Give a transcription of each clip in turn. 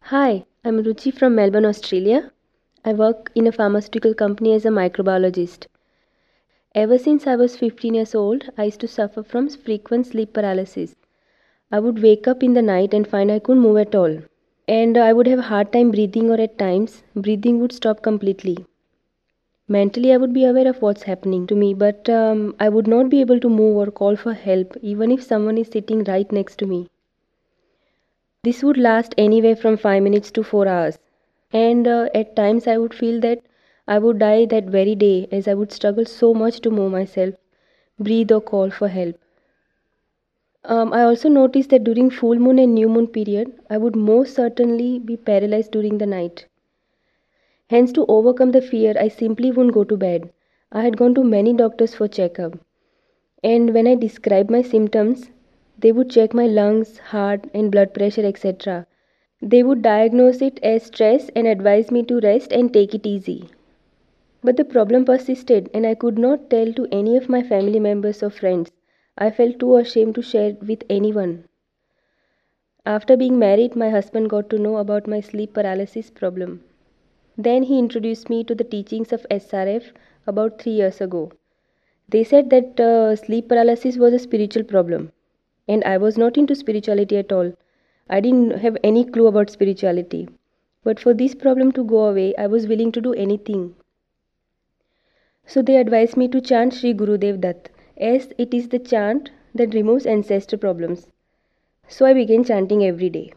Hi, I'm Ruchi from Melbourne, Australia. I work in a pharmaceutical company as a microbiologist. Ever since I was 15 years old, I used to suffer from frequent sleep paralysis. I would wake up in the night and find I couldn't move at all. And I would have a hard time breathing, or at times, breathing would stop completely. Mentally, I would be aware of what's happening to me, but I would not be able to move or call for help, even if someone is sitting right next to me. This would last anywhere from 5 minutes to 4 hours. And at times I would feel that I would die that very day, as I would struggle so much to move myself, breathe, or call for help. I also noticed that during full moon and new moon period, I would most certainly be paralyzed during the night. Hence, to overcome the fear, I simply wouldn't go to bed. I had gone to many doctors for checkup, and when I described my symptoms, they would check my lungs, heart, and blood pressure, etc. They would diagnose it as stress and advise me to rest and take it easy. But the problem persisted, and I could not tell to any of my family members or friends. I felt too ashamed to share it with anyone. After being married, my husband got to know about my sleep paralysis problem. Then he introduced me to the teachings of SRF about 3 years ago. They said that sleep paralysis was a spiritual problem, and I was not into spirituality at all. I didn't have any clue about spirituality. But for this problem to go away, I was willing to do anything. So they advised me to chant Sri Gurudev Dutt, as it is the chant that removes ancestor problems. So I began chanting every day.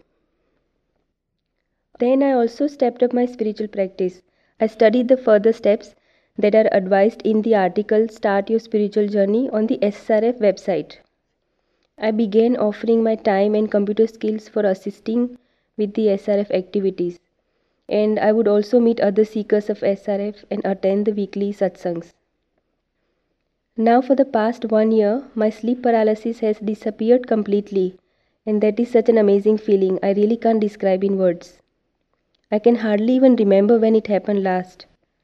Then I also stepped up my spiritual practice. I studied the further steps that are advised in the article Start Your Spiritual Journey on the SRF website. I began offering my time and computer skills for assisting with the SRF activities. And I would also meet other seekers of SRF and attend the weekly satsangs. Now, for the past 1 year, my sleep paralysis has disappeared completely, and that is such an amazing feeling I really can't describe in words. I can hardly even remember when it happened last.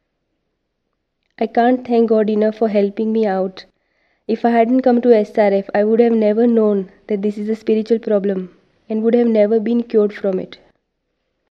I can't thank God enough for helping me out. If I hadn't come to SRF, I would have never known that this is a spiritual problem and would have never been cured from it.